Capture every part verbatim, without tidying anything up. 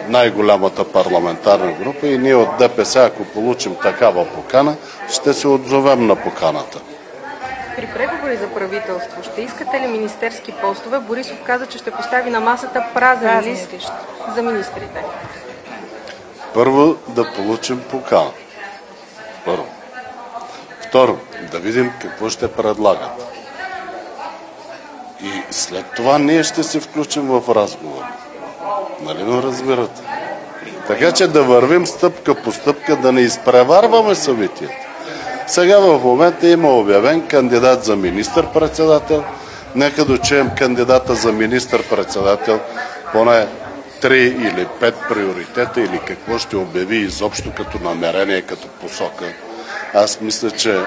най-голямата парламентарна група и ние от ДПС, ако получим такава покана, ще се отзовем на поканата. При преговори за правителство ще искате ли министерски постове? Борисов каза, че ще постави на масата празен лист за министрите. Първо да получим покана. Първо. Второ, да видим какво ще предлагат. И след това ние ще се включим в разговор. Нали ме разбирате? Така че да вървим стъпка по стъпка, да не изпреварваме събитията. Сега в момента има обявен кандидат за министър-председател. Нека да чуем кандидата за министър-председател поне три или пет приоритета или какво ще обяви изобщо като намерение, като посока. Аз мисля, че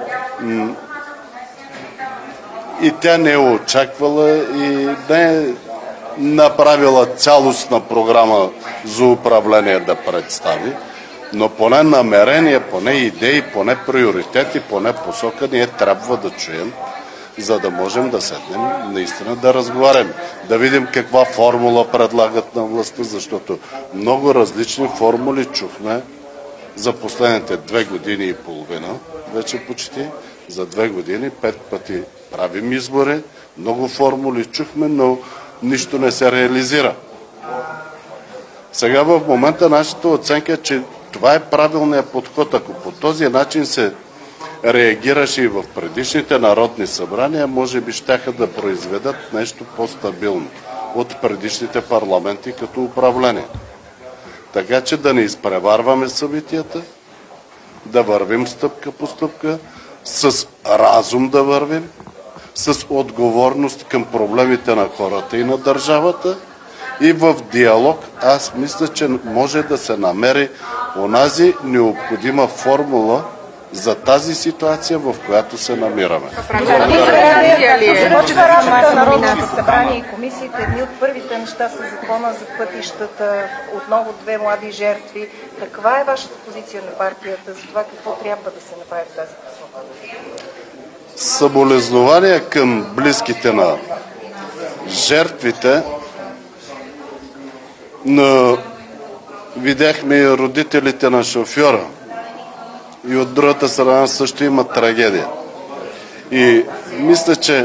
и тя не е очаквала и не е направила цялостна програма за управление да представи, но поне намерение, поне идеи, поне приоритети, поне посока ние трябва да чуем, за да можем да седнем наистина да разговаряме. Да видим каква формула предлагат на властта, защото много различни формули чухме за последните две години и половина, вече почти, за две години, пет пъти правим избори, много формули чухме, но нищо не се реализира. Сега в момента нашата оценка е, че това е правилният подход. Ако по този начин се реагираше и в предишните народни събрания, може би щяха да произведат нещо по-стабилно от предишните парламенти като управление. Така че да не изпреварваме събитията, да вървим стъпка по стъпка, с разум да вървим, с отговорност към проблемите на хората и на държавата и в диалог. Аз мисля, че може да се намери онази необходима формула за тази ситуация, в която се намираме. Започва работа на Народното събрание и комисиите. Едни от първите неща са закона за пътищата, отново две млади жертви. Каква е вашата позиция на партията за това какво трябва да се направи в тази посока? Съболезнования към близките на жертвите, но видяхме и родителите на шофьора. И от другата страна също има трагедия. И мисля, че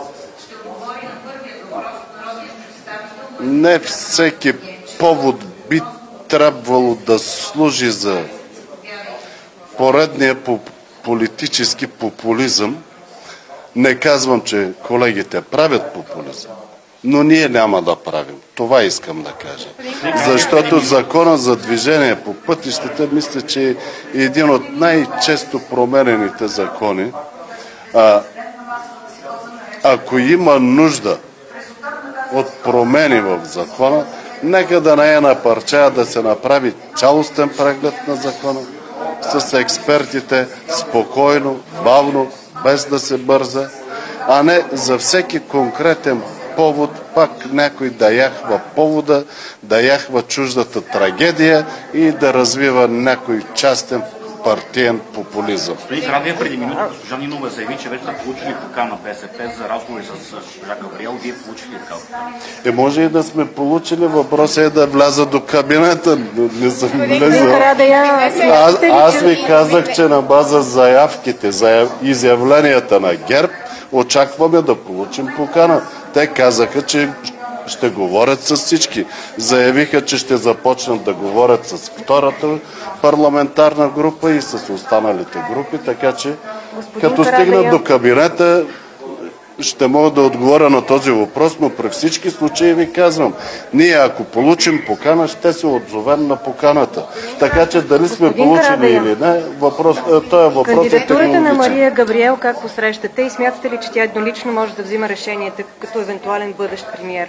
не всеки повод би трябвало да служи за поредния политически популизъм. Не казвам, че колегите правят популизъм, но ние няма да правим. Това искам да кажа. Защото закона за движение по пътищата, мисля, че е един от най-често променените закони. А, ако има нужда от промени в закона, нека да не е на парча, да се направи цялостен преглед на закона с експертите, спокойно, бавно, без да се бърза, а не за всеки конкретен повод пак някой да яхва повода, да яхва чуждата трагедия и да развива някой частен партиен популизъм. Господин Карадайъ, преди минута госпожа Нинова заяви, че вече са получили покана на БСП за разговори с госпожа Габриел. Вие получили такава? Е, може и да сме получили. Въпросът е да вляза до кабинета. Не съм влезал. Аз, аз ви казах, че на база заявките, за изявленията на ГЕРБ, очакваме да получим покана. Те казаха, че ще говорят с всички. Заявиха, че ще започнат да говорят с втората парламентарна група и с останалите групи, така че господин като стигнат до кабинета ще мога да отговоря на този въпрос, но при всички случаи ви казвам, ние ако получим покана, ще се отзовем на поканата. Така че дали сме господин получили Карадайъ, или не, въпрос, този въпрос е кандидатурата на Мария Габриел как посрещате и смятате ли, че тя еднолично може да взима решенията като евентуален бъдещ премиер?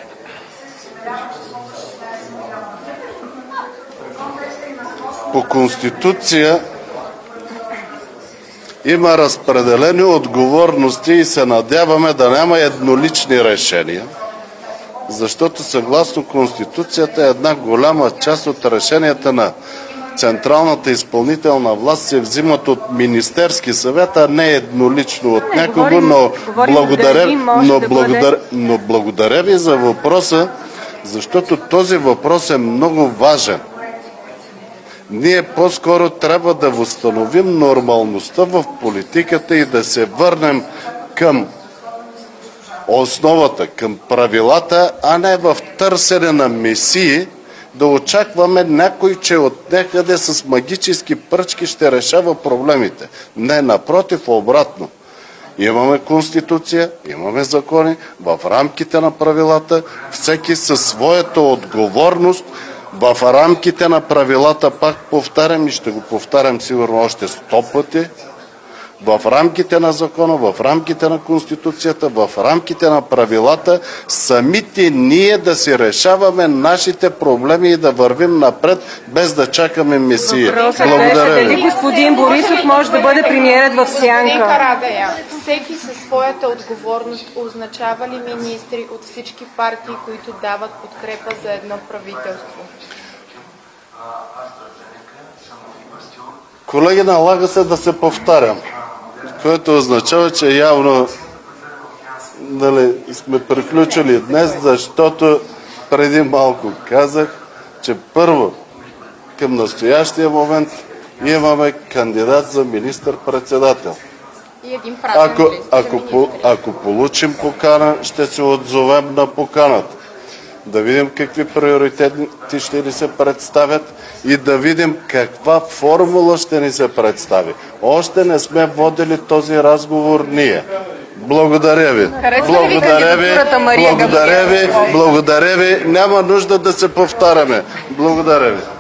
По Конституция има разпределени отговорности и се надяваме да няма еднолични решения, защото съгласно Конституцията една голяма част от решенията на централната изпълнителна власт се взимат от Министерски съвет, а не еднолично от не, някого, говорим, но, говорим благодаря, дали може но, да благодаря, бъде... но благодаря ви за въпроса, Защото този въпрос е много важен. Ние по-скоро трябва да възстановим нормалността в политиката и да се върнем към основата, към правилата, а не в търсене на месии, да очакваме някой, че от някъде с магически пръчки ще решава проблемите. Не, напротив, обратно. Имаме конституция, имаме закони, в рамките на правилата, всеки със своята отговорност, в рамките на правилата, пак повтарям и ще го повтарям сигурно още сто пъти, в рамките на закона, в рамките на конституцията, в рамките на правилата, самите ние да си решаваме нашите проблеми и да вървим напред, без да чакаме месия. Благодаря ви. Дали господин Борисов може да бъде премиерът в сянка? Карадая, всеки със своята отговорност означава ли министри от всички партии, които дават подкрепа за едно правителство? Колеги, налага се да се повтарям, което означава, че явно дали, сме приключили днес, защото преди малко казах, че първо към настоящия момент имаме кандидат за министър-председател. И един празен Ако, лист за ако, по, министри. ако получим покана, ще се отзовем на поканата. Да видим какви приоритети ще ни се представят и да видим каква формула ще ни се представи. Още не сме водили този разговор ние. Благодаря ви. Благодаря ви. Благодаря ви. Благодаря ви. Няма нужда да се повтаряме. Благодаря ви.